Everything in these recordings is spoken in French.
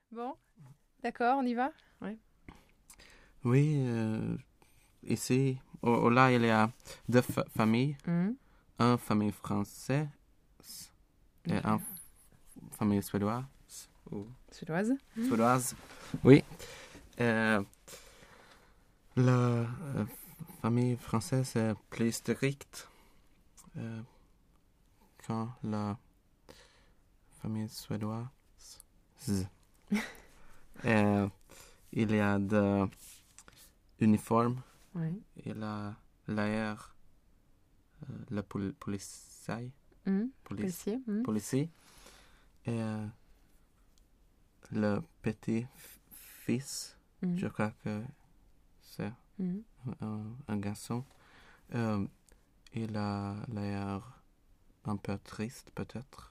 Bon, d'accord, on y va? Ouais. Oui, ici, là, il y a deux familles. Mhm. Une famille française et Ok. une famille suédoise. Ou Suédoise. suédoise. Oui. La famille française est plus stricte euh, que la famille suédoise. Euh, il y a des uniformes. Oui. Il y a l'air, le policier. Mhm. Police, Policier. Mhm. policier. Et le petit-fils, Mhm. je crois que c'est Mhm. un garçon. Il a l'air un peu triste, peut-être.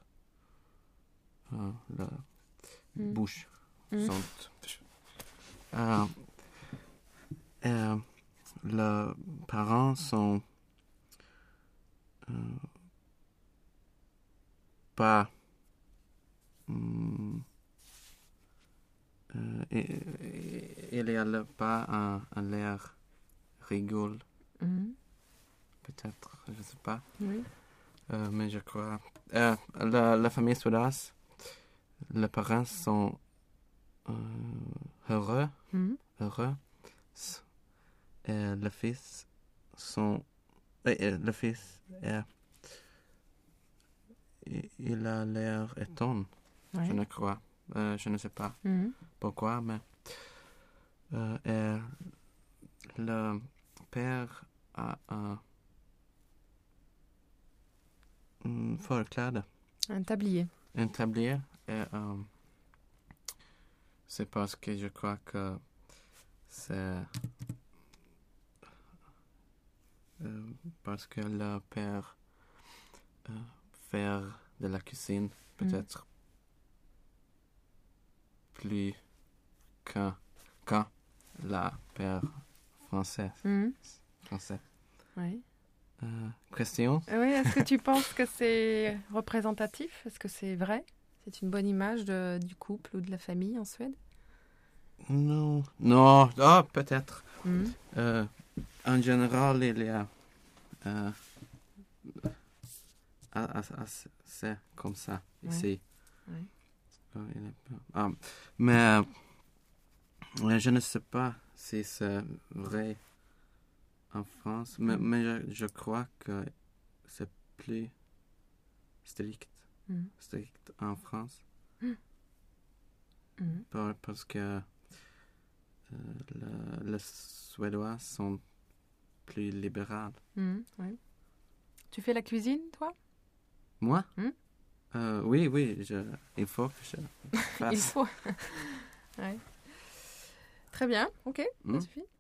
La Mhm. bouche Mhm. sont... Euh, euh, les parents sont euh, pas... hum, il y a pas un l'air rigole, Mhm. peut-être, je sais pas. Oui. Mais je crois... la famille suédoise, les parents sont euh, heureux, Mhm. heureux. Et le fils sont... le fils, il a l'air étonné, je Ouais. ne crois. Je ne sais pas Mhm. pourquoi, mais... et le père a un förkläde, Un tablier. un tablier. Et c'est parce que je crois que c'est... parce que le père faire de la cuisine Mhm. peut-être plus que quand la père français. Mhm. Français. Oui. Question? Oui, est-ce que tu penses que c'est représentatif? Est-ce que c'est vrai? C'est une bonne image du couple ou de la famille en Suède? Non. Non. Ah, peut-être. Mhm. En général, il y a c'est comme ça Ouais. ici. Ouais. Mais je ne sais pas si c'est vrai en France, Mhm. mais je crois que c'est plus strict, Mhm. strict en France Mhm. parce que les Suédois sont plus libéraux. Mhm. Ouais. Tu fais la cuisine, toi? Moi? Mhm. Oui, il faut que je Il fasse. faut. Ouais. Très bien, ok, ça Hmm? suffit.